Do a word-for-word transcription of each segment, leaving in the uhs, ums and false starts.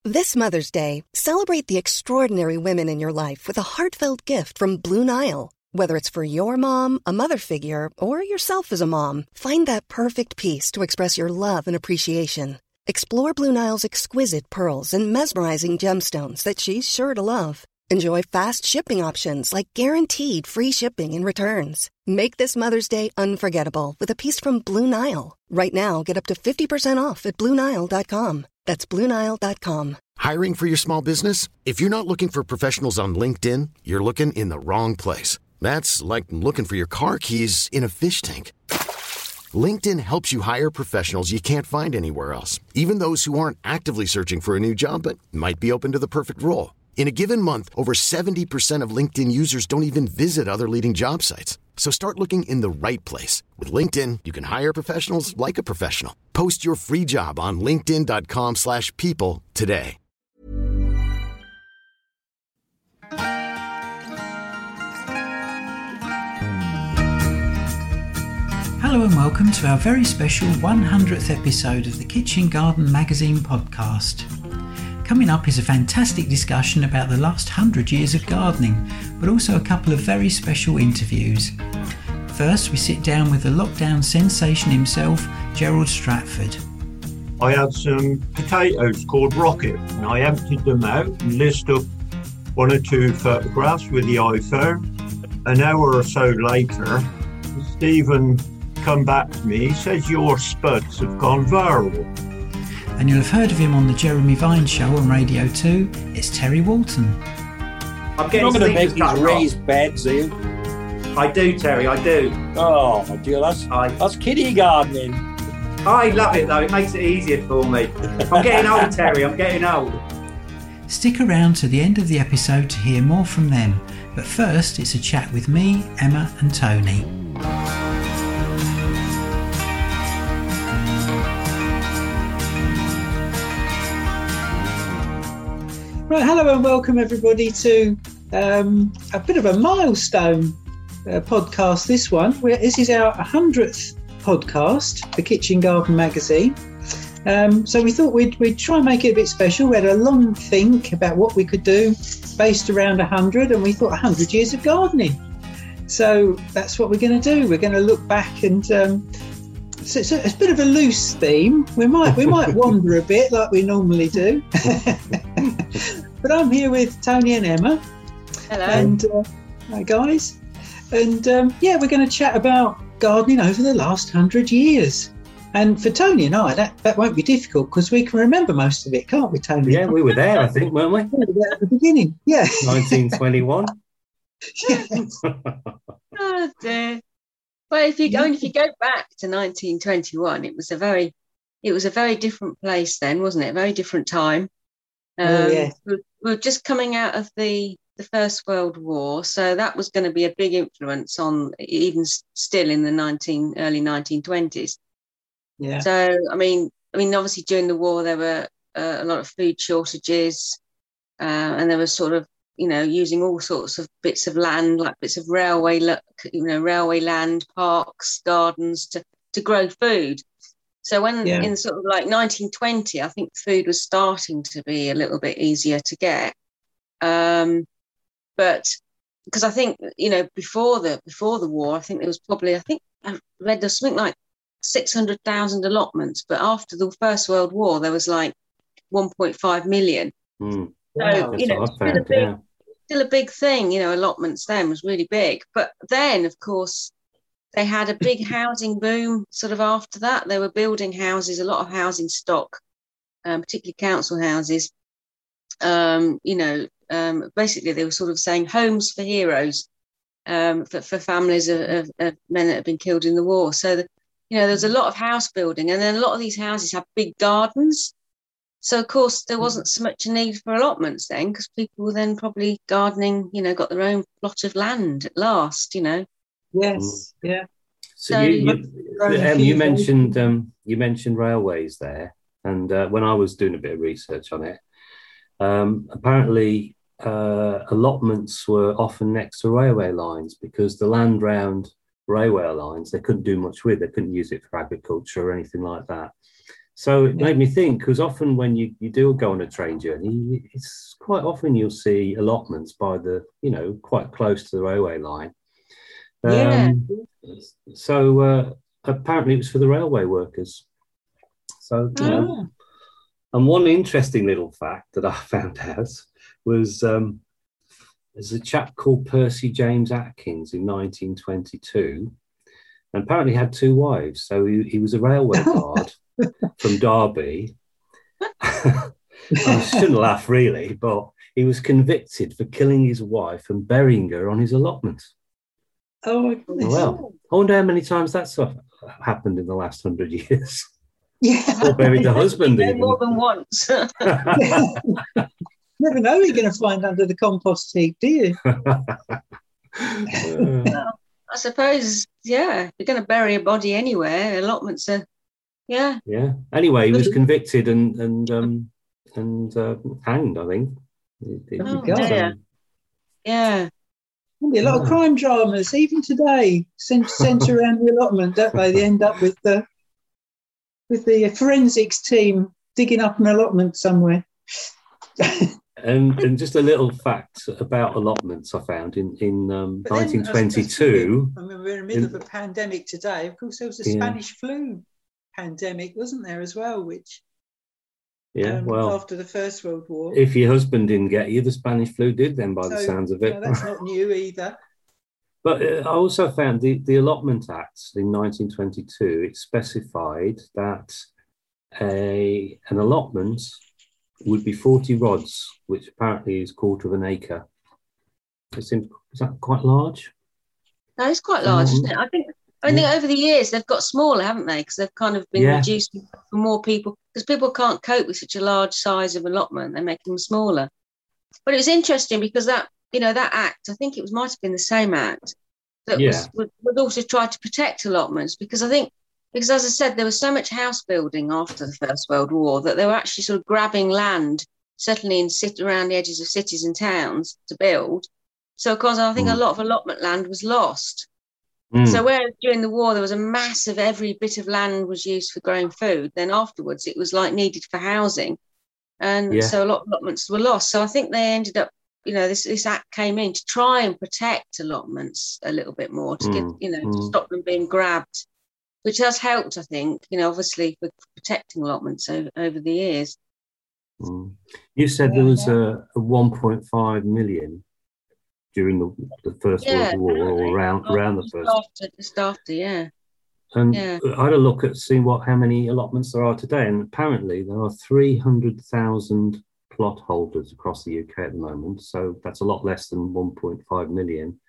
This Mother's Day, celebrate the extraordinary women in your life with a heartfelt gift from Blue Nile. Whether it's for your mom, a mother figure, or yourself as a mom, find that perfect piece to express your love and appreciation. Explore Blue Nile's exquisite pearls and mesmerizing gemstones that she's sure to love. Enjoy fast shipping options like guaranteed free shipping and returns. Make this Mother's Day unforgettable with a piece from Blue Nile. Right now, get up to fifty percent off at Blue Nile dot com. That's Blue Nile dot com. Hiring for your small business? If you're not looking for professionals on LinkedIn, you're looking in the wrong place. That's like looking for your car keys in a fish tank. LinkedIn helps you hire professionals you can't find anywhere else, even those who aren't actively searching for a new job but might be open to the perfect role. In a given month, over seventy percent of LinkedIn users don't even visit other leading job sites. So start looking in the right place. With LinkedIn, you can hire professionals like a professional. Post your free job on linkedin dot com slash people today. Hello and welcome to our very special one hundredth episode of the Kitchen Garden Magazine podcast. Coming up is a fantastic discussion about the last hundred years of gardening, but also a couple of very special interviews. First, we sit down with the lockdown sensation himself, Gerald Stratford. I had some potatoes called Rocket, and I emptied them out and listed up one or two photographs with the iPhone. An hour or so later, Stephen come back to me. He says your spuds have gone viral. And you'll have heard of him on the Jeremy Vine show on Radio two. It's Terry Walton. I'm getting You're not going to make these raised beds, are you? I do, Terry, I do. Oh, my dear, that's, I, that's kiddie gardening. I love it, though. It makes it easier for me. I'm getting old, Terry. I'm getting old. Stick around to the end of the episode to hear more from them. But first, it's a chat with me, Emma and Tony. Right, hello and welcome everybody to um, a bit of a milestone uh, podcast, this one. Where this is our one hundredth podcast, the Kitchen Garden Magazine. Um, so we thought we'd, we'd try and make it a bit special. We had a long think about what we could do based around one hundred, and we thought one hundred years of gardening. So that's what we're going to do. We're going to look back and... Um, so it's a, it's a bit of a loose theme. We might we might wander a bit like we normally do. But I'm here with Tony and Emma. Hello. And uh, hi guys. And um, yeah, we're going to chat about gardening over the last hundred years. And for Tony and I, that, that won't be difficult because we can remember most of it, can't we, Tony? Yeah, we were there, I think, weren't we? We were there at the beginning, yeah. nineteen twenty-one. Yes. Oh dear. Well, if you go if you go back to nineteen twenty-one, it was a very, it was a very different place then, wasn't it? A very different time. Um, oh, yeah. we, we were just coming out of the the First World War, so that was going to be a big influence on even still in the nineteen early nineteen twenties. Yeah. So I mean, I mean, obviously during the war there were uh, a lot of food shortages, uh, and there was sort of, you know, using all sorts of bits of land, like bits of railway, you know, railway land, parks, gardens to, to grow food. So when yeah. in sort of like nineteen twenty, I think food was starting to be a little bit easier to get. Um, but because I think, you know, before the before the war, I think there was probably, I think I read there's something like six hundred thousand allotments. But after the First World War, there was like one point five million. Mm. So, Wow. you know, That's what I still a found, big, yeah. still a big thing, you know, allotments then was really big. But then, of course, they had a big housing boom sort of after that. They were building houses, a lot of housing stock, um, particularly council houses. Um, you know, um, basically they were sort of saying homes for heroes, um, for, for families of, of, of men that have been killed in the war. So, the, you know, there's a lot of house building, and then a lot of these houses have big gardens. So, of course, there wasn't so much a need for allotments then, because people were then probably gardening, you know, got their own plot of land at last, you know. Yes, yeah. So, So- you, you, um, you mentioned um, you mentioned railways there, and uh, when I was doing a bit of research on it, um, apparently uh, allotments were often next to railway lines because the land round railway lines they couldn't do much with. They couldn't use it for agriculture or anything like that. So it made me think, because often when you, you do go on a train journey, it's quite often you'll see allotments by the, you know, quite close to the railway line. Yeah. Um, so uh, apparently it was for the railway workers. So, you know, Oh. and one interesting little fact that I found out was um, there's a chap called Percy James Atkins in nineteen twenty-two, and apparently had two wives. So he, he was a railway guard from Derby. I shouldn't laugh really, but he was convicted for killing his wife and burying her on his allotment. Oh, my goodness. Well, I wonder how many times that's happened in the last hundred years. Yeah. Or buried the husband even. More than once. Never know what you're going to find under the compost heap, do you? Uh, Well, I suppose, yeah, if you're going to bury a body anywhere, allotments are, yeah. yeah. Anyway, he was convicted and and um, and uh, hanged, I think. It- it- Oh, it was, dear. um, Yeah. There'll be a lot of Yeah. crime dramas, even today, cent- centre around the allotment, don't they? They end up with the with the forensics team digging up an allotment somewhere. And and just a little fact about allotments I found in in um, But then, nineteen I suppose, twenty-two. I mean, we're in the middle in- of a pandemic today. Of course, there was a Yeah. Spanish flu pandemic, wasn't there, as well, which Yeah, um, well, after the First World War. if your husband didn't get you, the Spanish flu did then, by the So, sounds of you it. know, that's not new either. But uh, I also found the, the Allotment Act in nineteen twenty-two, it specified that a an allotment would be forty rods, which apparently is quarter of an acre. It seems, is that quite large? That is quite large, Um, isn't it? I think I think yeah. over the years they've got smaller, haven't they? Because they've kind of been Yeah. reduced for more people, because people can't cope with such a large size of allotment. They make them smaller. But it was interesting because that, you know, that act, I think it was might have been the same act that Yeah. was would, would also try to protect allotments, because I think because as I said, there was so much house building after the First World War that they were actually sort of grabbing land, settling in sit around the edges of cities and towns to build. So of course I think Mm. a lot of allotment land was lost. Mm. So whereas during the war there was a massive, every bit of land was used for growing food, then afterwards it was like needed for housing, and Yeah. so a lot of allotments were lost. So I think they ended up, you know, this this act came in to try and protect allotments a little bit more, to get, Mm, you know, to mm. stop them being grabbed, which has helped, I think, you know, obviously for protecting allotments over, over the years. Mm. You said there was a, a one point five million during the, the First Yeah, World War, or apparently. around around the Just first. after, just after, yeah. And Yeah. I had a look at seeing what how many allotments there are today, and apparently there are three hundred thousand plot holders across the U K at the moment. So that's a lot less than one point five million,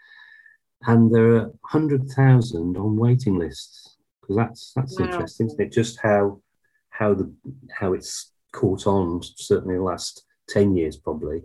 and there are one hundred thousand on waiting lists. Because that's that's Wow. interesting, isn't it? Just how how the how it's caught on, certainly in the last ten years, probably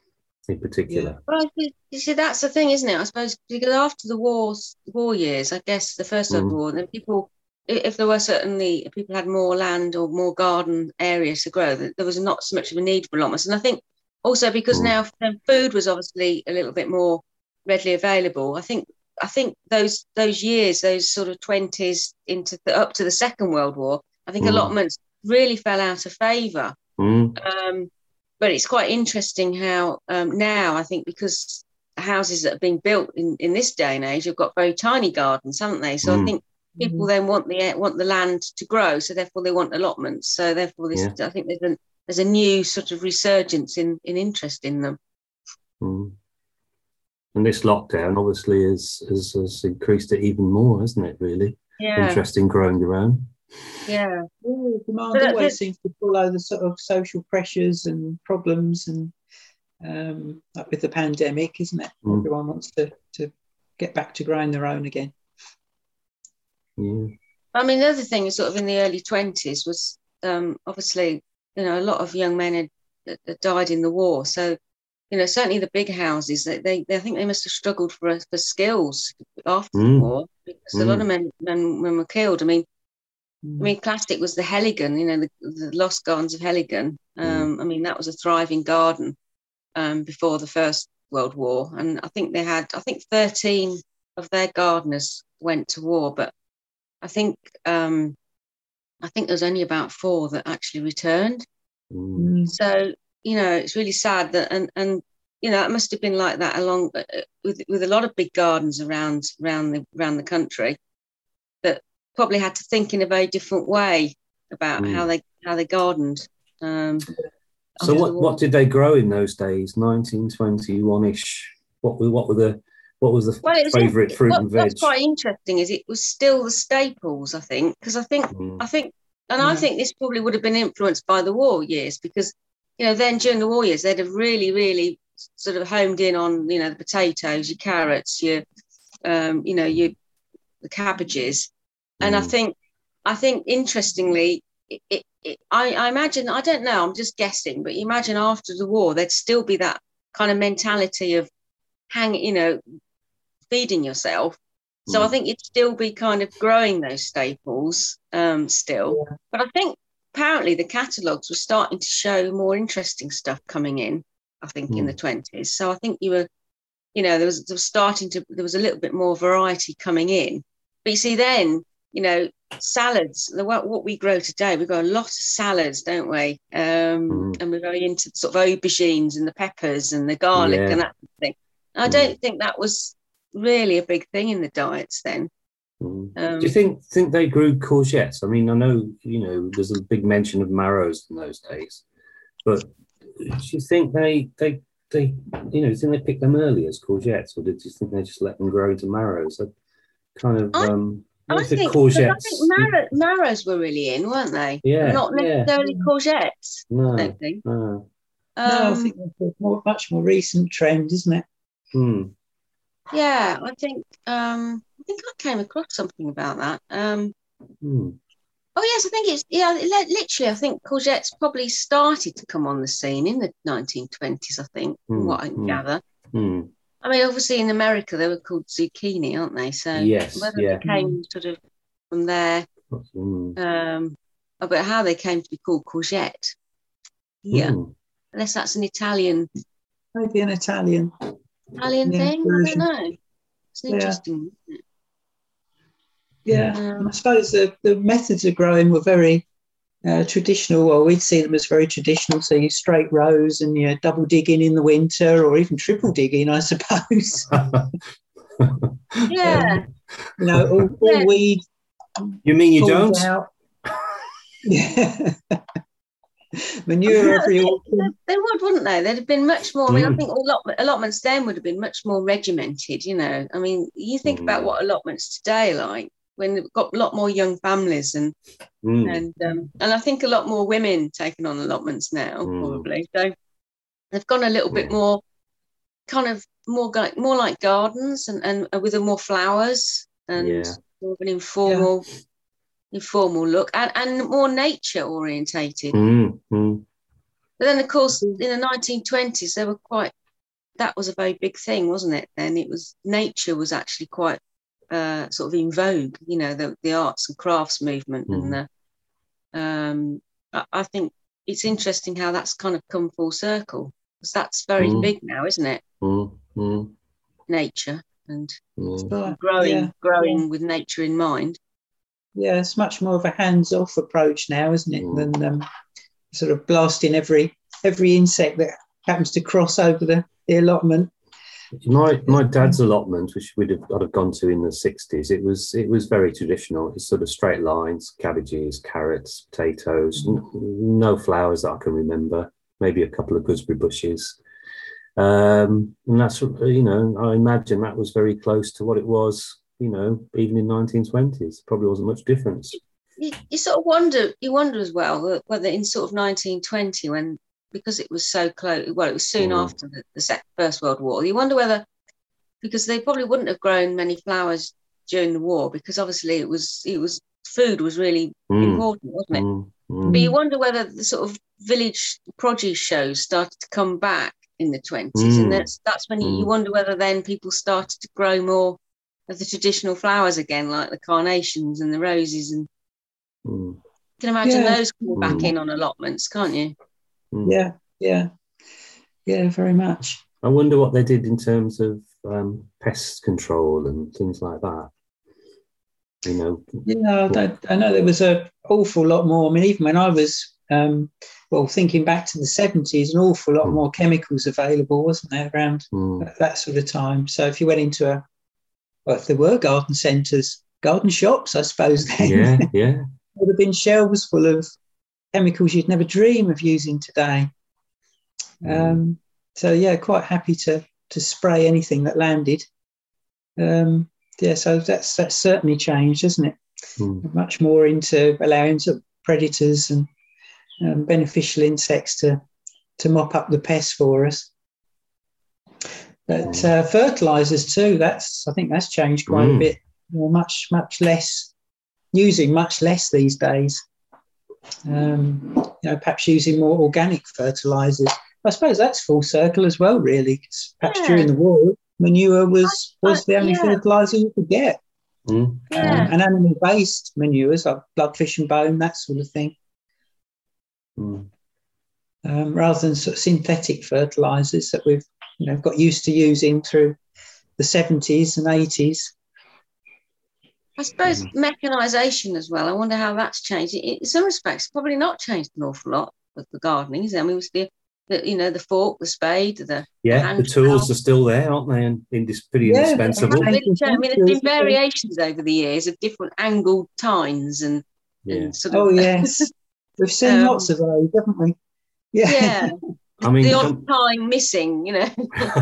in particular. Well, you you see, that's the thing, isn't it? I suppose because after the wars, war years, I guess the First World Mm. War, then people, i- if there were certainly if people had more land or more garden areas to grow, th- there was not so much of a need for allotments. And I think also because Mm. now then food was obviously a little bit more readily available. I think I think those those years, those sort of twenties into the, up to the Second World War, I think Mm. allotments really fell out of favour. Mm. Um, but it's quite interesting how um, now I think because houses that are being built in, in this day and age have got very tiny gardens, haven't they? So I Mm. think people then want the want the land to grow, so therefore they want allotments. So therefore, this I think there's a there's a new sort of resurgence in in interest in them. Mm. And this lockdown obviously has, has has increased it even more, hasn't it? Really, Yeah, interest in growing your own. yeah, Yeah, demand But that- always that- seems to follow the sort of social pressures and problems, and um, like with the pandemic, isn't it? Mm. Everyone wants to, to get back to growing their own again. Yeah. I mean, the other thing is sort of in the early twenties was um, obviously, you know, a lot of young men had, had died in the war. So, you know, certainly the big houses, they, they, they I think they must have struggled for for skills after the Mm. war, because a lot of men, men, men were killed. I mean, Mm. I mean, classic was the Heligan, you know, the, the Lost Gardens of Heligan. Um, I mean, that was a thriving garden um, before the First World War. And I think they had, I think thirteen of their gardeners went to war, but I think um, I think there's only about four that actually returned. Mm. So, you know, it's really sad that, and, and, you know, it must have been like that along uh, with, with a lot of big gardens around, around the, around the country that probably had to think in a very different way about Mm. how they, how they gardened. Um, so what, what did they grow in those days? nineteen twenty-one-ish. What were, what were the, what was the well, it was favourite in, fruit what, and veg? What's quite interesting is it was still the staples, I think, because I think, Mm. I think, and Yeah. I think this probably would have been influenced by the war years, because, you know, then during the war years, they'd have really, really sort of homed in on, you know, the potatoes, your carrots, your, um, you know, your the cabbages. And Mm. I think, I think interestingly, it, it, it, I, I imagine, I don't know, I'm just guessing, but you imagine after the war, there'd still be that kind of mentality of hang, you know, feeding yourself. So I Mm. think you'd still be kind of growing those staples um, still. Yeah. But I think apparently the catalogues were starting to show more interesting stuff coming in, I think, Mm. in the twenties. So I think you were, you know, there was, there was starting to, there was a little bit more variety coming in. But you see then, you know, salads, the, what, what we grow today, we've got a lot of salads, don't we? Um, Mm. And we're very into sort of aubergines and the peppers and the garlic Yeah. and that sort of thing. I Mm. don't think that was really a big thing in the diets then. Mm. Um, Do you think think they grew courgettes? I mean, I know, you know, there's a big mention of marrows in those days, but do you think they they they you know, do you think they picked them early as courgettes, or did you think they just let them grow into marrows? I kind of I, um I what's the think, courgettes? I think marrow, marrows were really in, weren't they? Yeah, Not yeah. necessarily courgettes, I No, don't think. no. Um, No, I think that's a more, much more recent trend, isn't it? Hmm. Yeah, I think um, I think I came across something about that. Um, Hmm. oh yes, I think it's yeah. li- Literally, I think courgettes probably started to come on the scene in the nineteen twenties. I think, from Hmm. what I can Hmm. gather. Hmm. I mean, obviously in America they were called zucchini, aren't they? So Yes, whether yeah. they came sort of from there, Hmm. um, about how they came to be called courgette. Yeah, Hmm. unless that's an Italian Maybe an Italian. Italian Yeah, thing. I version. don't know. It's Yeah. interesting. Isn't it? Yeah, Um, and I suppose the, the methods of growing were very uh, traditional. Well, we'd see them as very traditional. So you straight rows and you double digging in the winter, or even triple digging, I suppose. yeah, Um, you know, all, all Yeah. weed You mean you pulled don't? out. Yeah. Manure Yeah, every they, autumn. they would, wouldn't they? They'd have been much more. I mean, I Mm. think allotment, allotments then would have been much more regimented. You know, I mean, you think about Mm. what allotments today are like when they've got a lot more young families and Mm. and um, and I think a lot more women taking on allotments now, Mm. probably. So they've gone a little bit Mm. more, kind of more like more like gardens and and with a more flowers and Yeah. more of an informal informal look and and more nature orientated. Mm. Mm. But then, of course, in the nineteen twenties, they were quite. That was a very big thing, wasn't it? Then it was nature was actually quite uh, sort of in vogue. You know, the the arts and crafts movement, and the. Um, I, I think it's interesting how that's kind of come full circle, because that's very Mm. big now, isn't it? Mm. Mm. Nature and Mm. Right. growing, Yeah. growing Yeah. with nature in mind. Yeah, it's much more of a hands-off approach now, isn't it, Mm. than um, sort of blasting every every insect that happens to cross over the, the allotment. My my dad's allotment, which we'd have, I'd have gone to in the sixties, it was it was very traditional. It's sort of straight lines, cabbages, carrots, potatoes, n- no flowers that I can remember. Maybe a couple of gooseberry bushes, um, and that's you know I imagine that was very close to what it was. You know, even in nineteen twenties, probably wasn't much difference. You, you sort of wonder, you wonder as well whether in sort of nineteen twenty, when because it was so close, well, it was soon Mm. after the, the Sec- First World War. You wonder whether, because they probably wouldn't have grown many flowers during the war, because obviously it was it was food was really Mm. important, wasn't it? Mm. Mm. But you wonder whether the sort of village produce shows started to come back in the twenties, Mm. and that's that's when you, you Mm. wonder whether then people started to grow more of the traditional flowers again, like the carnations and the roses, and Mm. you can imagine Yeah. those coming back Mm. in on allotments, can't you? Mm. Yeah, yeah, yeah, very much. I wonder what they did in terms of um, pest control and things like that. You know, yeah, I, I know there was an awful lot more. I mean, even when I was, um, well, thinking back to the seventies, an awful lot mm. more chemicals available, wasn't there, around mm. that, that sort of time? So if you went into a, well, if there were garden centres, garden shops, I suppose then, yeah, yeah, there would have been shelves full of chemicals you'd never dream of using today. mm. Um, so yeah, quite happy to to spray anything that landed. Um, yeah, so that's that's certainly changed, hasn't it? Mm. Much more into allowing sort of predators and um, beneficial insects to to mop up the pests for us. But uh, fertilizers too, that's I think that's changed quite Mm. a bit. You know, much much less, using much less these days. Um, you know, perhaps using more organic fertilizers. I suppose that's full circle as well, really. 'Cause perhaps Yeah. during the war, manure was I- I- was the only yeah. fertilizer you could get. Mm. Yeah. Um, and animal-based manures like blood, fish and bone, that sort of thing. Mm. Um, rather than sort of synthetic fertilizers that we've you know got used to using through the seventies and eighties. I suppose mechanisation as well. I wonder how that's changed. In some respects, probably not changed an awful lot with the gardening. Is it? I mean, it was the, the you know the fork, the spade, the Yeah, hand the tools trowel. are still there, aren't they? And indis- pretty Yeah, indispensable. they- Really changed. I mean, there's been variations over the years of different angled tines and, Yeah. and sort of. Oh yes, we've seen Um, lots of those, haven't we? Yeah. Yeah. I mean, the com- odd time missing, you know.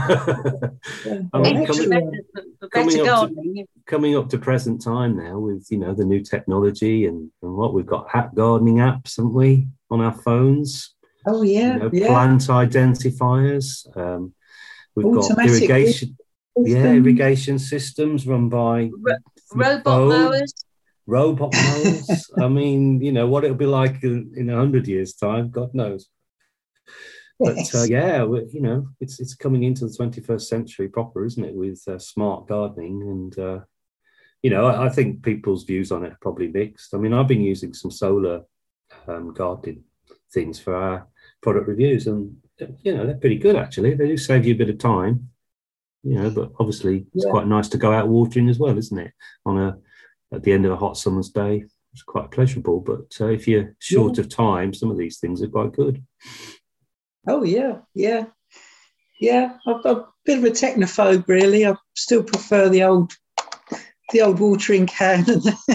I mean, It's coming, better, for coming better up to- gardening. coming up to present time now with, you know, the new technology and, and what we've got, app gardening apps, haven't we, on our phones? Oh yeah, You know, yeah. plant identifiers. Um, we've Automatic got irrigation, yeah, system. irrigation systems run by Ro- robot phone, mowers. robot mowers. I mean, you know, what it'll be like in, in a hundred years' time, God knows. But Yes. uh, yeah, we- you know, it's it's coming into the twenty-first century proper, isn't it? With uh, smart gardening, and uh, you know, I, I think people's views on it are probably mixed. I mean, I've been using some solar um, gardening things for our product reviews, and you know, they're pretty good actually. They do save you a bit of time, you know, but obviously it's Yeah. quite nice to go out watering as well, isn't it? On a at the end of a hot summer's day, it's quite pleasurable. But uh, if you're short Yeah. of time, some of these things are quite good. Oh yeah, yeah, yeah. I'm, I'm a bit of a technophobe, really. I still prefer the old, the old watering can.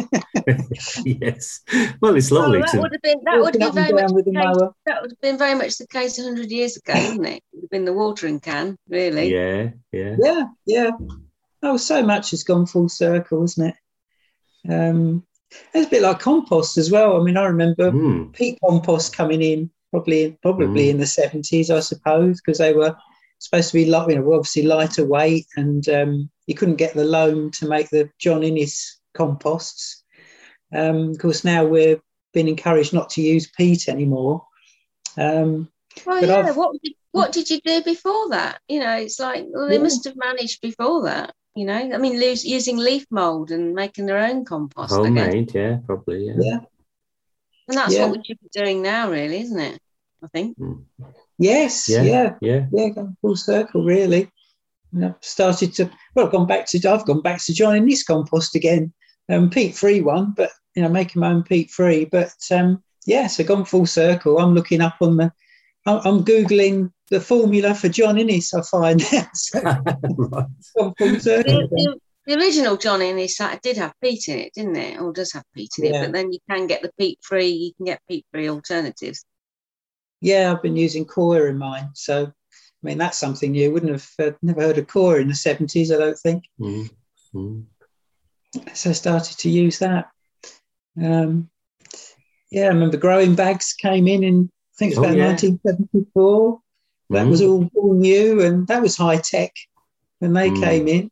Yes. Well, it's Well, lovely that to. would have been that would Walking be up and very much down with the the case. mower. That would have been very much the case a hundred years ago, wouldn't it? It would have been the watering can, really. Yeah, yeah. Yeah, yeah. Oh, so much has gone full circle, isn't it? Um, it's a bit like compost as well. I mean, I remember Mm, peat compost coming in probably probably Mm. in the seventies, I suppose, because they were supposed to be light, you know, obviously lighter weight, and um, you couldn't get the loam to make the John Innes composts. Um, of course, now we're being encouraged not to use peat anymore. Um, Well, But yeah. I've- What did, what did you do before that? You know, it's like well, they Yeah. must have managed before that. You know, I mean, lose, using leaf mold and making their own compost. I guess. homemade, yeah, probably, yeah. yeah, And that's Yeah. what we should be doing now, really, isn't it? I think. yes, Yeah, yeah, yeah. yeah, going full circle, really. And I've started to, well, I've gone back to, I've gone back to joining this compost again, um, peat-free one, but, you know, making my own peat-free. But, um, yeah, so gone full circle. I'm looking up on the, I'm, I'm Googling the formula for John Innes, I find now. So Right. gone full circle The, again. the, the original John Innes that did have peat in it, didn't it? Or does have peat in Yeah. it, but then you can get the peat-free. You can get peat-free alternatives. Yeah, I've been using coir in mine. So, I mean, that's something new. Wouldn't have uh, never heard of coir in the seventies, I don't think. Mm, mm. So I started to use that. Um, yeah, I remember growing bags came in in, I think it was Oh, about yeah. nineteen seventy-four. That Mm. was all, all new, and that was high tech when they Mm. came in.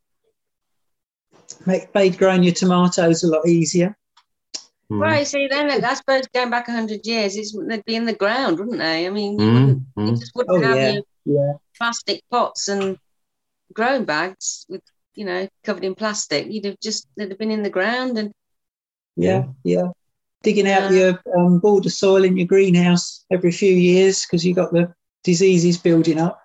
Make, made growing your tomatoes a lot easier. Mm. Right, see, then I suppose going back a hundred years, it's, they'd be in the ground, wouldn't they? I mean, you, Mm, wouldn't, you mm. just wouldn't Oh, have yeah. your Yeah. plastic pots and growing bags with, you know, covered in plastic. You'd have just, they'd have been in the ground and Yeah, yeah. Digging out Yeah. your um, border soil in your greenhouse every few years because you got the diseases building up.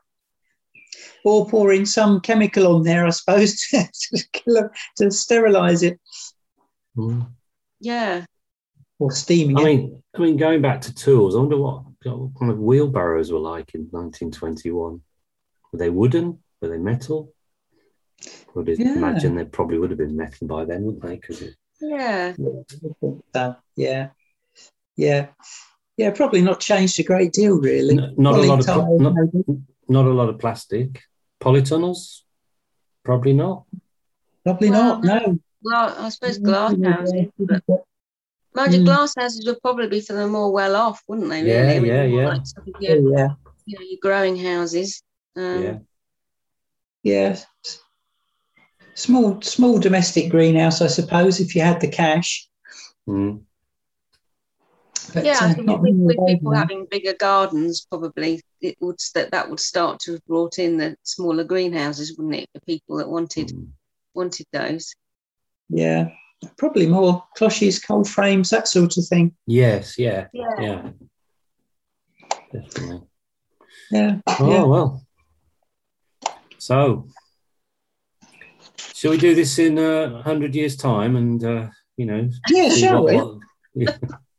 Or pouring some chemical on there, I suppose, to, kill 'em, to sterilise it. Mm. Yeah. Or steaming I it. mean, I mean, going back to tools, I wonder what, what kind of wheelbarrows were like in nineteen twenty-one. Were they wooden? Were they metal? I would Yeah. imagine they probably would have been metal by then, wouldn't they? Because it, Yeah. So, yeah, yeah, yeah. Probably not changed a great deal, really. n- not a lot of pl- Polytile, not, maybe. not a lot of plastic. Polytunnels, probably not. Probably Well, not. No. Well, I suppose glass houses, but mind you, Mm. glass houses would probably be for the more well off, wouldn't they? Really? Yeah, I mean, yeah, more yeah. Like sort of your, Oh, yeah, you know, your growing houses. Um, Yeah. yeah. Small, small domestic greenhouse, I suppose, if you had the cash. Mm. But, Yeah, I uh, think not with, many with of those people now. having bigger gardens, probably it would that that would start to have brought in the smaller greenhouses, wouldn't it? For people that wanted Mm. wanted those. Yeah, probably more cloches, cold frames, that sort of thing. Yes, yeah, Yeah. yeah, definitely. Yeah, Oh, yeah. well. So, shall we do this in uh, one hundred years' time and, uh, you know, Yeah, see shall what, we? what yeah.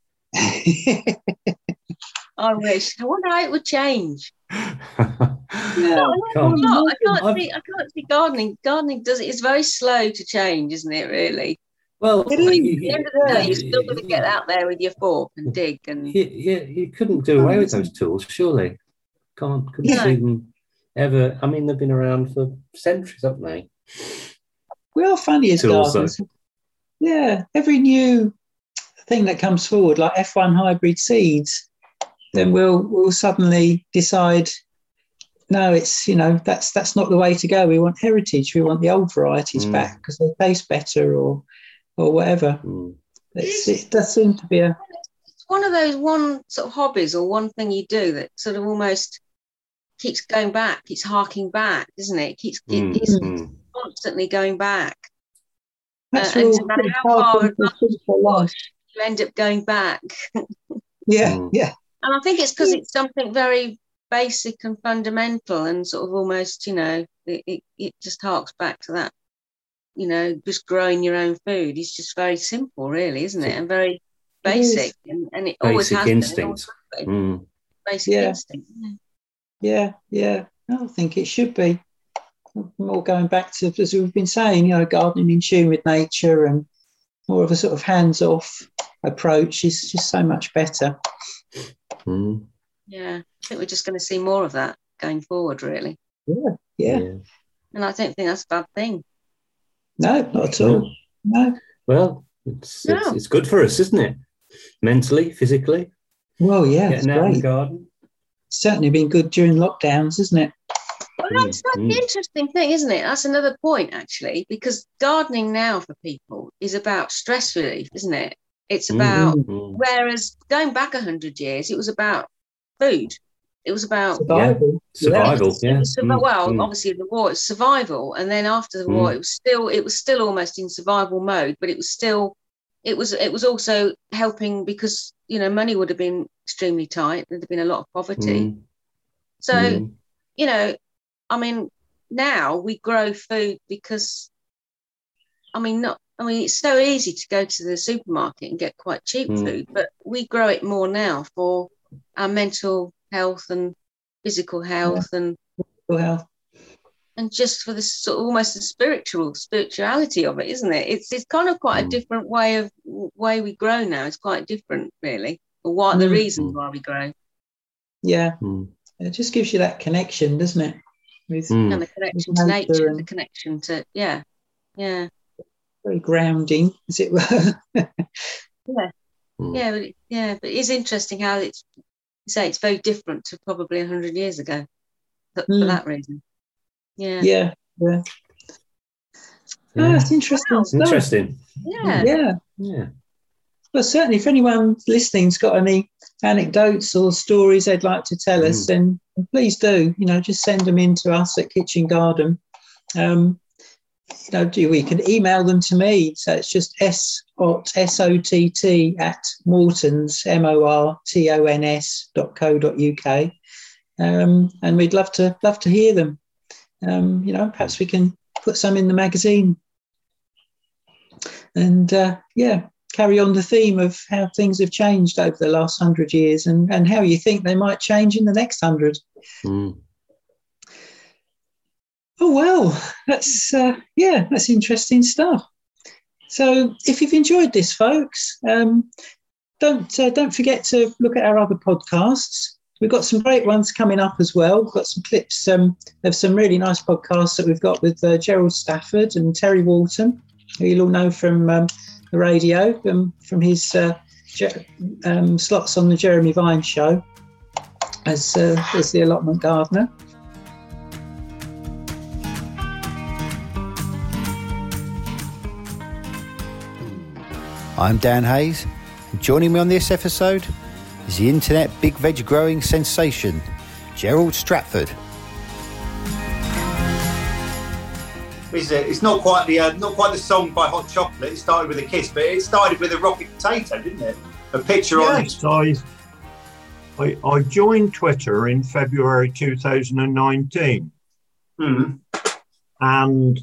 I wish. I wonder how it would change. Yeah. Not an awful Can't- lot. I can't I've- see. I can't see gardening. Gardening does it. It's very slow to change, isn't it? Really. Well, It I is. mean, at the end of the Yeah. day, you're still going to get out there with your fork and dig and. You, you, you couldn't do away with those tools, surely. Can't, couldn't Yeah. see them ever. I mean, they've been around for centuries, haven't they? We are funny as Tools, gardeners. Yeah, every new thing that comes forward, like F one hybrid seeds, then we'll we'll suddenly decide, no, it's you know that's that's not the way to go. We want heritage. We want the old varieties Mm. back because they taste better, or or whatever. Mm. It's, it does seem to be a It's one of those one sort of hobbies or one thing you do that sort of almost keeps going back, keeps harking back, isn't it? It keeps Mm. it's Mm. constantly going back. that's Uh, and all no matter sort of how hard far to advanced think for life. you end up going back. Yeah, Mm. yeah, And I think it's because it's something very basic and fundamental and sort of almost, you know, it, it, it just harks back to that, you know, just growing your own food. It's just very simple, really, isn't it? And very It is. basic. And, and it always Basic has been. It instinct. always will be. Mm. Basic Yeah. instinct. Yeah. yeah, yeah. I think it should be more going back to, as we've been saying, you know, gardening in tune with nature and more of a sort of hands-off approach is just so much better. Mm. Yeah. I think we're just going to see more of that going forward, really. Yeah, yeah. Yeah. And I don't think that's a bad thing. No, not at all. No. Well, it's, it's No. it's good for us, isn't it? Mentally, physically, Well, yeah, it's getting out in the great. garden. It's certainly been good during lockdowns, isn't it? Well, Mm, that's, that's mm. the interesting thing, isn't it? That's another point, actually, because gardening now for people is about stress relief, isn't it? It's Mm, about, mm. whereas going back a hundred years, it was about food. It was about Survival. Survival, It yeah. was survi- Mm, well, mm. obviously the war, it's survival, and then after the war, Mm. it was still it was still almost in survival mode, but it was still it was it was also helping because you know money would have been extremely tight. There'd have been a lot of poverty. Mm, So mm. you know, I mean, now we grow food because, I mean, not. I mean, it's so easy to go to the supermarket and get quite cheap Mm. food, but we grow it more now for our mental health and physical health and Well, and just for the sort of almost the spiritual spirituality of it, isn't it? It's it's kind of quite Mm. a different way of way we grow now. It's quite different, really. Or what are the Mm. reasons why we grow yeah. Mm. It just gives you that connection, doesn't it? With Mm. and the connection to With nature nature, and- the connection to yeah, yeah, very grounding, as it were. Mm. yeah, but it, yeah. But it's interesting how it's you say it's very different to probably a hundred years ago for, for Mm. that reason. Yeah, yeah, yeah. Oh, Yeah. it's interesting Wow. stuff. Interesting. yeah. Yeah. Yeah. Well, certainly, if anyone listening's got any anecdotes or stories they'd like to tell us, Mm. then please do. You know, just send them in to us at Kitchen Garden. Um, you know, do we can email them to me. So it's just s ott s o t t at mortons m o r t o n s dot co dot uk, um, and we'd love to love to hear them. Um, you know, perhaps we can put some in the magazine. and uh, yeah, carry on the theme of how things have changed over the last hundred years and, and how you think they might change in the next hundred. Mm. Oh, well, that's, uh, yeah, that's interesting stuff. So if you've enjoyed this, folks, um, don't uh, don't forget to look at our other podcasts. We've got some great ones coming up as well. We've got some clips um, of some really nice podcasts that we've got with uh, Gerald Stafford and Terry Walton, who you'll all know from um, the radio, um, from his uh, ge- um, slots on the Jeremy Vine show as, uh, as the allotment gardener. I'm Dan Hayes, and joining me on this episode is the internet big veg growing sensation, Gerald Stratford. It's, uh, it's not quite the uh, not quite the song by Hot Chocolate. It started with a kiss, but it started with a rocket potato, didn't it? A picture yes, on it. I, I joined Twitter in February two thousand nineteen, mm. and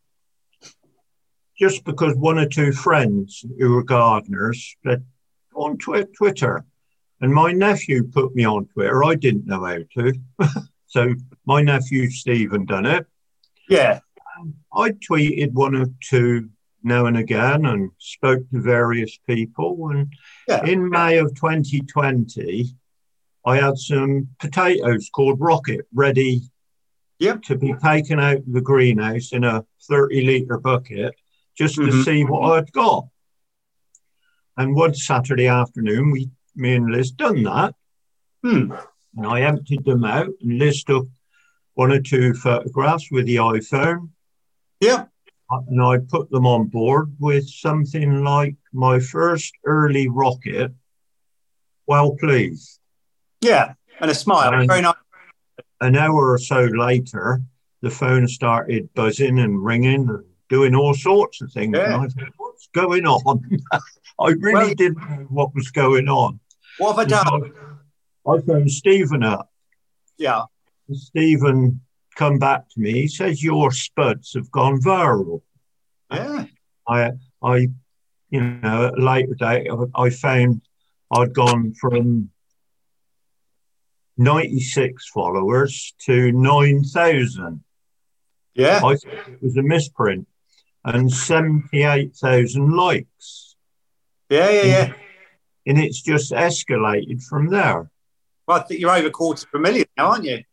just because one or two friends who were gardeners said on twi- Twitter, and my nephew put me on Twitter. I didn't know how to, so my nephew Stephen done it. Yeah. I tweeted one or two now and again and spoke to various people. And yeah. in May of twenty twenty, I had some potatoes called Rocket ready yep. to be taken out of the greenhouse in a thirty litre bucket just mm-hmm. to see what I'd got. And one Saturday afternoon, we, me and Liz done that. Hmm. And I emptied them out, and Liz took one or two photographs with the iPhone. Yeah. And I put them on board with something like my first early rocket. Well pleased. Yeah, and a smile. And very nice. An hour or so later, the phone started buzzing and ringing and doing all sorts of things. Yeah. And I thought, what's going on? I really well, didn't know what was going on. What have I done? So I phoned Stephen up. Yeah. Stephen come back to me. He says your spuds have gone viral. Yeah. I, I, you know, at a later date, I found I'd gone from ninety-six followers to nine thousand. Yeah. I thought it was a misprint. And seventy-eight thousand likes. Yeah, yeah, yeah. And it's just escalated from there. Well, I think you're over a quarter of a million now, aren't you?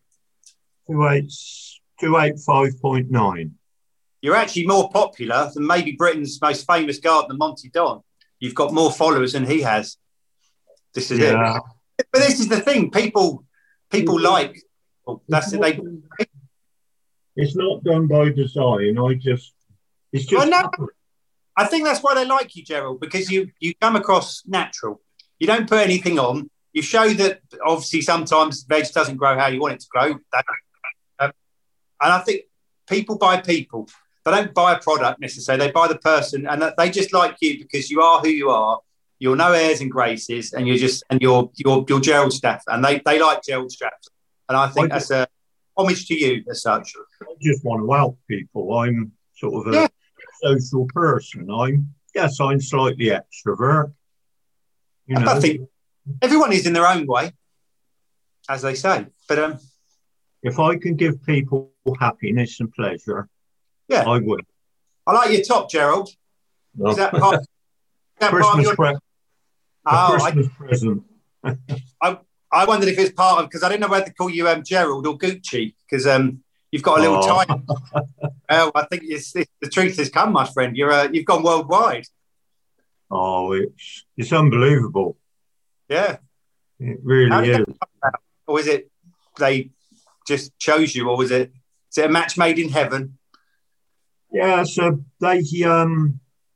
two eighty-five point nine. You're actually more popular than maybe Britain's most famous gardener, Monty Don. You've got more followers than he has. This is yeah. it. But this is the thing. People people it's like... Oh, that's it. They, it's not done by design. I just... It's just... I know. I think that's why they like you, Gerald, because you, you come across natural. You don't put anything on. You show that, obviously, sometimes veg doesn't grow how you want it to grow. That, um, and I think people buy people. They don't buy a product necessarily. They buy the person, and they just like you because you are who you are. You're no airs and graces, and you're just and you're you're, you're Gerald Staff, and they, they like Gerald Staff. And I think I that's just, a homage to you as such. I just want to help people. I'm sort of a yeah. social person. I'm yes, I'm slightly extrovert. You know. I think everyone is in their own way, as they say. But um, if I can give people happiness and pleasure, yeah, I would. I like your top, Gerald. No. Is that part, is that Christmas part of your pre- oh, Christmas I, present? I I wondered if it's part of because I didn't know whether to call you um, Gerald or Gucci because um you've got a little oh. time. Well, I think it's, it's, the truth has come, my friend. You're uh, you've gone worldwide. Oh, it's it's unbelievable. Yeah, it really is. Or is it they just chose you, or was it is it a match made in heaven? Yeah, so they um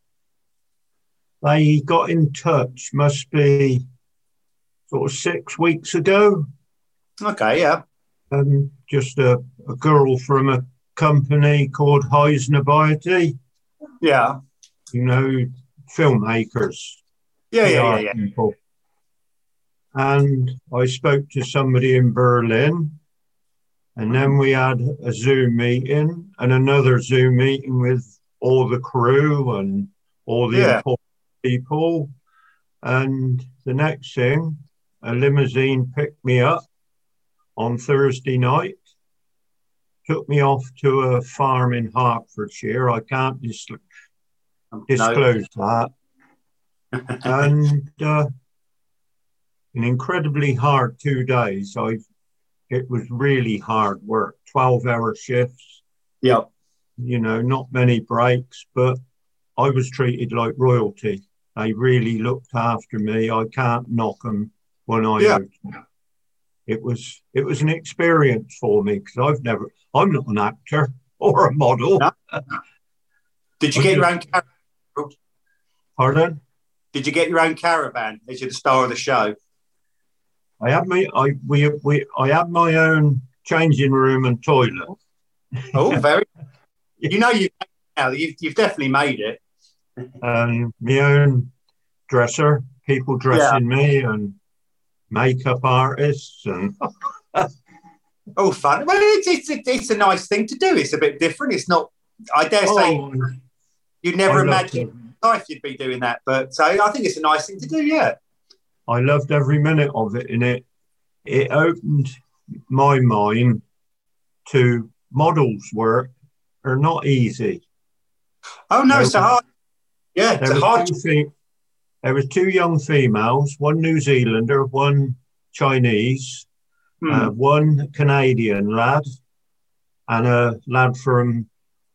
they got in touch. Must be sort of six weeks ago. Okay, yeah. Um, just a, a girl from a company called Heisner Biety. Yeah. You know, filmmakers. Yeah, yeah, yeah, yeah. And I spoke to somebody in Berlin, and then we had a Zoom meeting and another Zoom meeting with all the crew and all the Yeah. important people. And the next thing, a limousine picked me up on Thursday night, took me off to a farm in Hertfordshire. I can't dis- disclose that. And uh, an incredibly hard two days. I, it was really hard work, twelve-hour shifts. Yep. You know, not many breaks, but I was treated like royalty. They really looked after me. I can't knock them when I Yeah. It was it was an experience for me because I've never. I'm not an actor or a model. No. Did you get your own caravan? Pardon? Did you get your own caravan as you're the star of the show? I had me. I we we. I had my own changing room and toilet. Oh, very. You know, you now you've, you've definitely made it. And my own dresser, people dressing Yeah. me, and makeup artists, and Oh, fun. Well, it's, it's, it's a nice thing to do. It's a bit different. It's not, I dare say, oh, you'd never I loved imagine in life you'd be doing that. But so I think it's a nice thing to do, yeah. I loved every minute of it, and it it opened my mind to models' work are not easy. Oh, no, There it's a was- hard, yeah, it's There a was, hard, two fe- there was two young females, one New Zealander, one Chinese, Hmm. uh, one Canadian lad, and a lad from.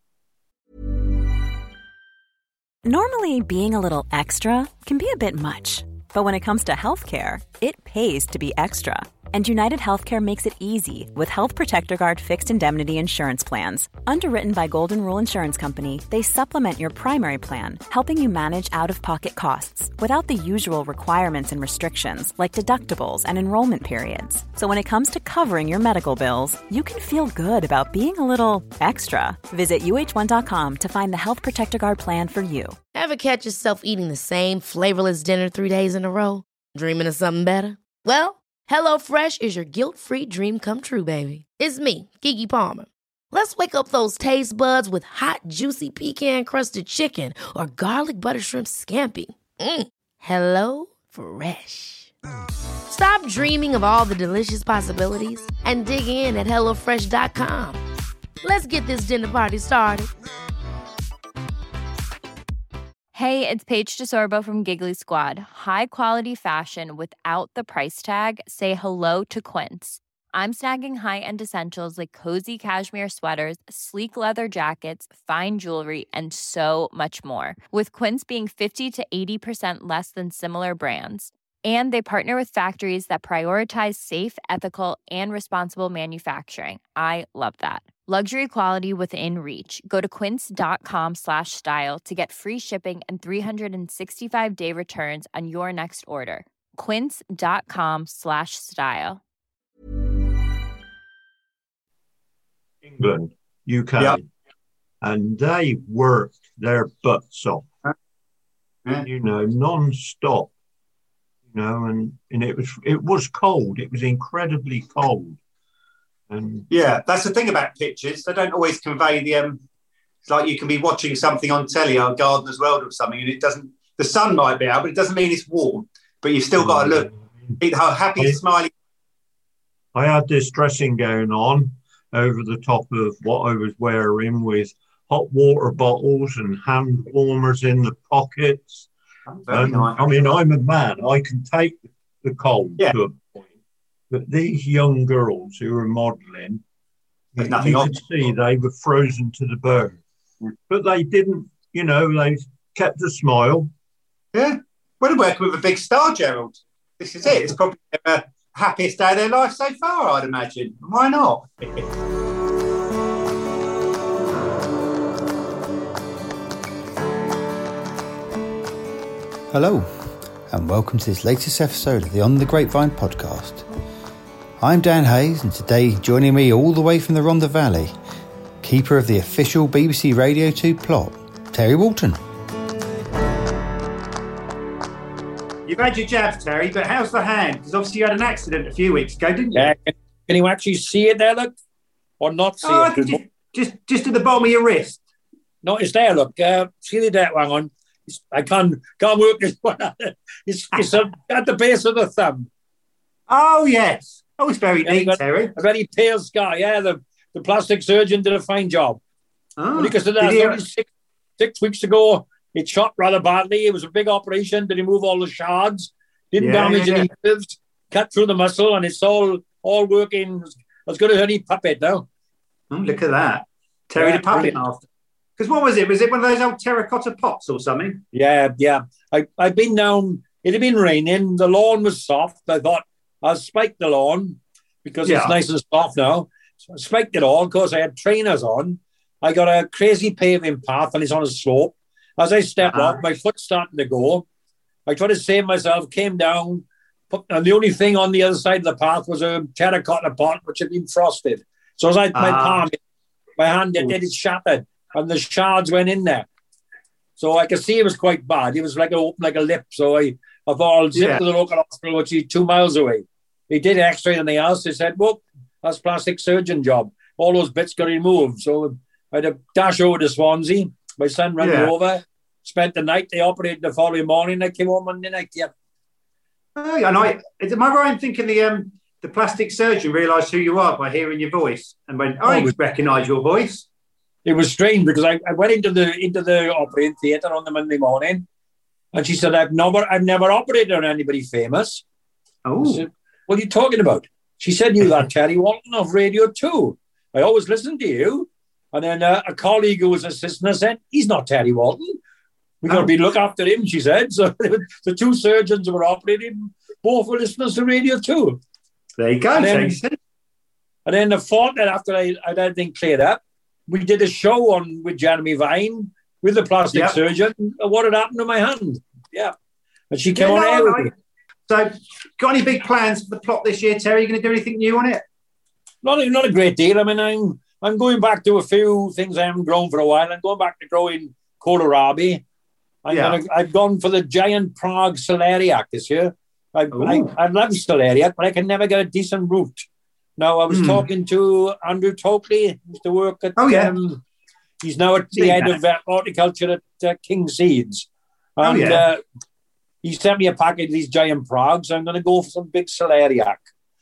Normally, being a little extra can be a bit much, but when it comes to healthcare, it pays to be extra. And United Healthcare makes it easy with Health Protector Guard fixed indemnity insurance plans. Underwritten by Golden Rule Insurance Company, they supplement your primary plan, helping you manage out-of-pocket costs without the usual requirements and restrictions like deductibles and enrollment periods. So when it comes to covering your medical bills, you can feel good about being a little extra. Visit U H one dot com to find the Health Protector Guard plan for you. Ever catch yourself eating the same flavorless dinner three days in a row? Dreaming of something better? Well, HelloFresh is your guilt-free dream come true, baby. It's me, Keke Palmer. Let's wake up those taste buds with hot, juicy pecan-crusted chicken or garlic butter shrimp scampi. Mm. Hello Fresh. Stop dreaming of all the delicious possibilities and dig in at hello fresh dot com. Let's get this dinner party started. Hey, it's Paige DeSorbo from Giggly Squad. High quality fashion without the price tag. Say hello to Quince. I'm snagging high-end essentials like cozy cashmere sweaters, sleek leather jackets, fine jewelry, and so much more. With Quince being fifty to eighty percent less than similar brands. And they partner with factories that prioritize safe, ethical, and responsible manufacturing. I love that. Luxury quality within reach. Go to quince.com slash style to get free shipping and three sixty-five day returns on your next order. Quince.com slash style. England, U K, Yep. and they worked their butts off, Yeah. you know, non-stop, you know, and, and it was it was cold. It was incredibly cold. And Yeah, that's the thing about pictures. They don't always convey the. Um, it's like you can be watching something on telly or Gardener's World or something, and it doesn't. The sun might be out, but it doesn't mean it's warm. But you've still got to look how happy, I- smiling. I had this dressing gown on over the top of what I was wearing with hot water bottles and hand warmers in the pockets. Oh, very And, nice. I mean, I'm a man. I can take the cold Yeah. to a point. But these young girls who were modelling, There's you, nothing you on. could see they were frozen to the bone. But they didn't, you know, they kept a smile. Yeah. Well, working with a big star, Gerald. This is it. It's probably the happiest day of their life so far, I'd imagine. Why not? Hello, and welcome to this latest episode of the On the Grapevine podcast. I'm Dan Hayes, and today joining me all the way from the Rhondda Valley, keeper of the official B B C Radio two plot, Terry Walton. You've had your jabs, Terry, but how's the hand? Because obviously you had an accident a few weeks ago, didn't you? Yeah, can, can you actually see it there, look? Or not see Oh, it? just, just, just at the bottom of your wrist. No, it's there, look. Uh, see the there, hang on. I can't can't work this one. It's, it's at the base of the thumb. Oh yes. Oh, it's very Yeah, neat, got Terry. A very pale scar. Yeah, the, the plastic surgeon did a fine job. Oh, Because of did that, he- only six, six weeks ago, it shot rather badly. It was a big operation to remove all the shards. Didn't Yeah, damage yeah, any nerves. Cut through the muscle, and it's all all working as good as any puppet now. Oh, look at that. Terry Yeah, the puppet brilliant. master. Because what was it? Was it one of those old terracotta pots or something? Yeah, yeah. I, I've been down, it had been raining, the lawn was soft. I thought I'll spike the lawn because Yeah. it's nice and soft now. So I spiked it all because I had trainers on. I got a crazy paving path and it's on a slope. As I stepped Uh-huh. off, my foot's starting to go. I tried to save myself, came down, put, and the only thing on the other side of the path was a terracotta pot which had been frosted. So as I my Ah. palm, my hand, it, it shattered and the shards went in there. So I could see it was quite bad. It was like a, open like a lip. So I, I thought I'll zip Yeah. to the local hospital, which is two miles away. He did x-ray and everything else. They said, well, that's plastic surgeon job. All those bits got removed. So I had to dash over to Swansea. My son ran Yeah. me over, spent the night. They operated the following morning. I came home Monday night. Yeah. Oh, and I am I right in thinking the um the plastic surgeon realised who you are by hearing your voice and went, I Oh, recognise your voice. It was strange because I, I went into the into the operating theatre on the Monday morning, and she said, "I've never I've never operated on anybody famous." Oh, I said, what are you talking about? She said, "You that Terry Walton of Radio Two. I always listen to you." And then uh, a colleague who was assisting her said, "He's not Terry Walton. We got to Oh. be look after him." She said. So the two surgeons who were operating both were listeners to Radio Two. there you go, And then- Jason. And then the fortnight after I had everything cleared up, we did a show on with Jeremy Vine with the plastic Yep. surgeon. What had happened to my hand? Yeah. And she came Yeah, on no, air with I- me. So, got any big plans for the plot this year, Terry? You going to do anything new on it? Not, a- not a great deal. I mean, I'm I'm going back to a few things I haven't grown for a while. I'm going back to growing kohlrabi. I'm Yeah. gonna, I've gone for the giant Prague celeriac this year. I, I, Ooh. I love celeriac, but I can never get a decent root. Now, I was Hmm. talking to Andrew Tokley, who used to work at... Oh, yeah. Um, he's now at the Seen head that. of uh, horticulture at uh, King Seeds. Oh, And yeah. uh, he sent me a package of these giant Pragues. I'm going to go for some big celeriac.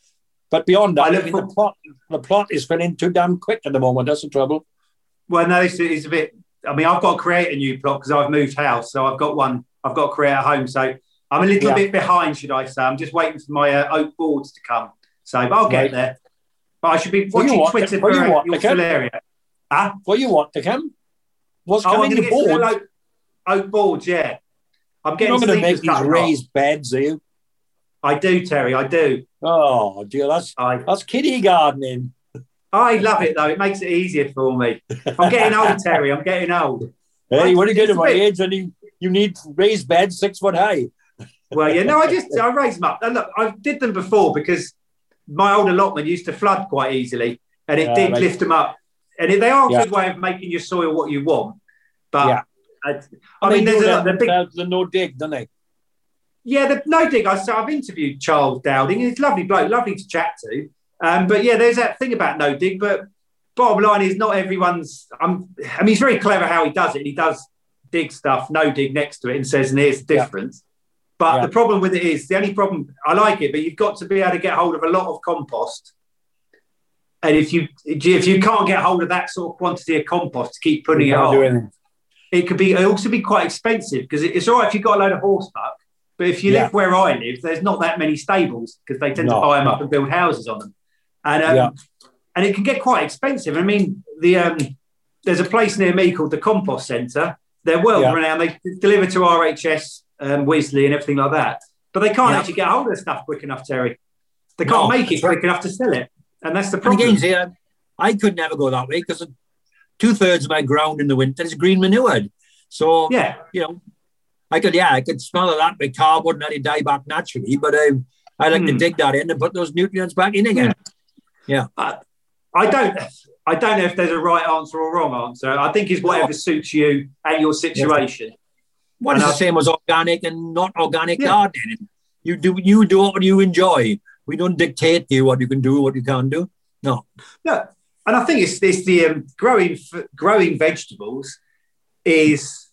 But beyond that, I I look mean, for- the plot the plot is filling too damn quick at the moment. That's the trouble. Well, no, it's, it's a bit. I mean, I've got to create a new plot because I've moved house, so I've got one. I've got to create a home, so I'm a little Yeah. bit behind, should I say? I'm just waiting for my uh, oak boards to come. So, but I'll get Right. there. But I should be What do you watching want? Twitter What for do you uh, want, your Nick? celeriac. Huh? What you want to come? What's Oh, I'm coming going the to get some board? oak, oak boards. Yeah, I'm You're getting. not going to make sleepers these cut off. raised beds, are you? I do, Terry. I do. Oh, dear, that's I that's kiddie gardening. I love it though. It makes it easier for me. I'm getting old, Terry. I'm getting old. Hey, when you get It's to a my bit- age and you, you need raised beds six foot high. Well, yeah, no, I just I raise them up. And look, I did them before because my old allotment used to flood quite easily, and it Yeah, did right. lift them up. And it, they are a Yeah. good way of making your soil what you want. But Yeah. I, I mean, they there's do a that lot. The big, themselves, the no dig, don't they? yeah, the no dig. I so I've interviewed Charles Dowding. He's a lovely bloke, lovely to chat to. Um, but yeah, there's that thing about no dig. But bottom line is, not everyone's. I'm, I mean, he's very clever how he does it. He does dig stuff, no dig next to it, and says, "And here's the Yeah. difference." But Yeah. the problem with it is, the only problem, I like it, but you've got to be able to get hold of a lot of compost. And if you if you can't get hold of that sort of quantity of compost to keep putting You it can't do on, anything. it could be it also be quite expensive because it's all right if you've got a load of horse muck, but if you Yeah. live where I live, there's not that many stables because they tend No, to buy them no. up and build houses on them. And um, Yeah. and it can get quite expensive. I mean, the um, there's a place near me called the Compost Centre. They're world Yeah. renowned. They deliver to R H S, um, Wisley, and everything like that. But they can't Yeah. actually get hold of the stuff quick enough, Terry. They can't No, make it that's right. quick enough to sell it, and that's the And problem. again, see, I, I could never go that way because two thirds of my ground in the winter is green manured. So, yeah, you know, I could, yeah, I could smell that with cardboard and let it die back naturally, but um, I like to Hmm. dig that in and put those nutrients back in again. Yeah. Uh, I don't. I don't know if there's a right answer or wrong answer. I think it's whatever suits you and your situation. What And is the I- same as organic and not organic Yeah. gardening? You do you do what you enjoy. We don't dictate to you what you can do, what you can't do. No. No, and I think it's it's the um, growing f- growing vegetables is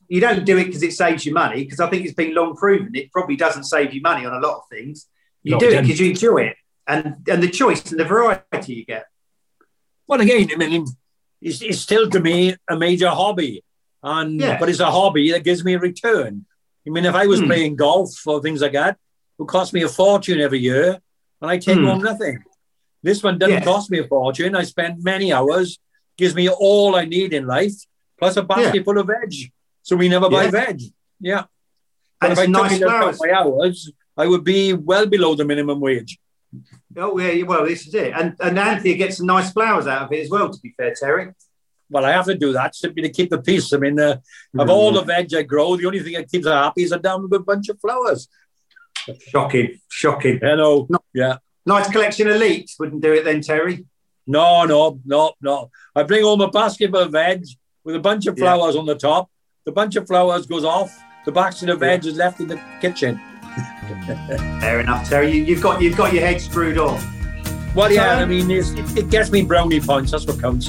you don't do it because it saves you money, because I think it's been long proven it probably doesn't save you money on a lot of things. You No, do it it because you enjoy it, and and the choice and the variety you get. Well, again, I mean, it's, it's still to me a major hobby, and Yeah. but it's a hobby that gives me a return. I mean, if I was Hmm. playing golf or things like that, it would cost me a fortune every year, and I take Hmm. home nothing. This one doesn't Yeah. cost me a fortune. I spend many hours, gives me all I need in life, plus a basket Yeah. full of veg. So we never buy Yeah. veg. Yeah. But And if I it's took nice into account flowers. my hours, I would be well below the minimum wage. Oh yeah, well this is it, and and Anthea gets some nice flowers out of it as well. To be fair, Terry. Well, I have to do that simply to keep the peace. I mean, uh, of Mm. all the veg I grow, the only thing that keeps her happy is a damn good bunch of flowers. Shocking, shocking. Hello. No. Yeah. Nice collection of leeks wouldn't do it then, Terry. No, no, no, no. I bring home a basket of veg with a bunch of Yeah. flowers on the top. The bunch of flowers goes off. The basket of veg is left in the kitchen. Fair enough, Terry. You, you've got you've got your head screwed on. Well, yeah, So- I mean, it's, it, it gets me brownie points. That's what counts.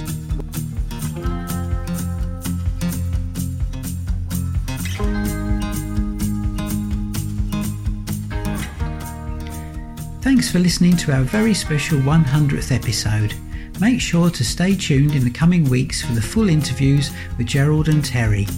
Thanks for listening to our very special one hundredth episode. Make sure to stay tuned in the coming weeks for the full interviews with Gerald and Terry.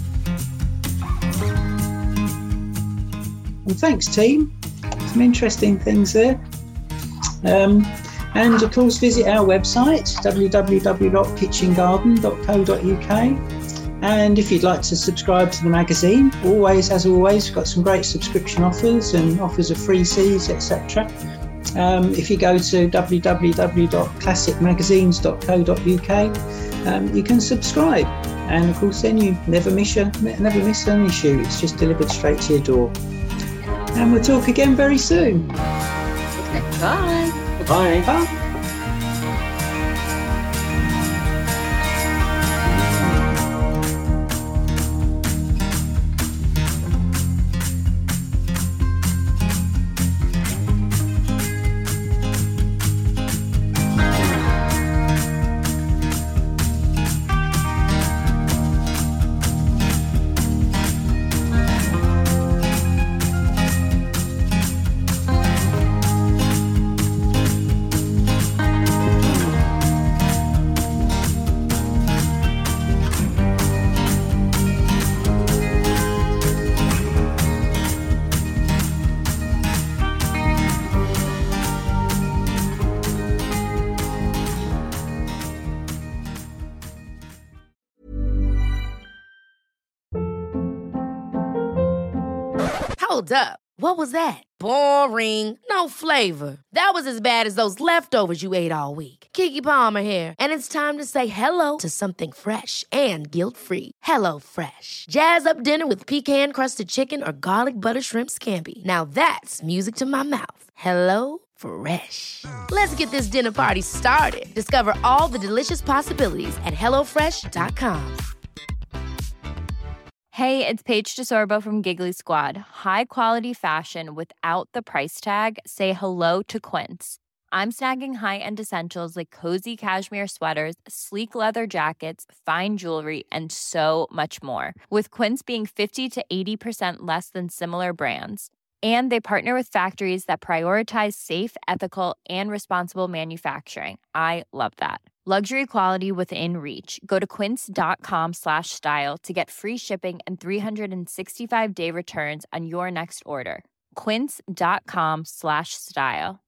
Well, thanks, team. Some interesting things there. Um, and of course, visit our website, w w w dot kitchen garden dot co dot u k. And if you'd like to subscribe to the magazine, always, as always, we've got some great subscription offers and offers of free seeds, et cetera. Um, if you go to w w w dot classic magazines dot co dot u k, um, you can subscribe. And of course, then you never miss a, never miss an issue. It's just delivered straight to your door. And we'll talk again very soon. Bye. Bye. Bye. Hold up. What was that? Boring. No flavor. That was as bad as those leftovers you ate all week. Keke Palmer here, and it's time to say hello to something fresh and guilt-free. Hello Fresh. Jazz up dinner with pecan-crusted chicken or garlic butter shrimp scampi. Now that's music to my mouth. Hello Fresh. Let's get this dinner party started. Discover all the delicious possibilities at hello fresh dot com. Hey, it's Paige DeSorbo from Giggly Squad. High quality fashion without the price tag. Say hello to Quince. I'm snagging high-end essentials like cozy cashmere sweaters, sleek leather jackets, fine jewelry, and so much more. With Quince being fifty to eighty percent less than similar brands. And they partner with factories that prioritize safe, ethical, and responsible manufacturing. I love that. Luxury quality within reach. Go to quince.com slash style to get free shipping and three sixty-five day returns on your next order. Quince.com slash style.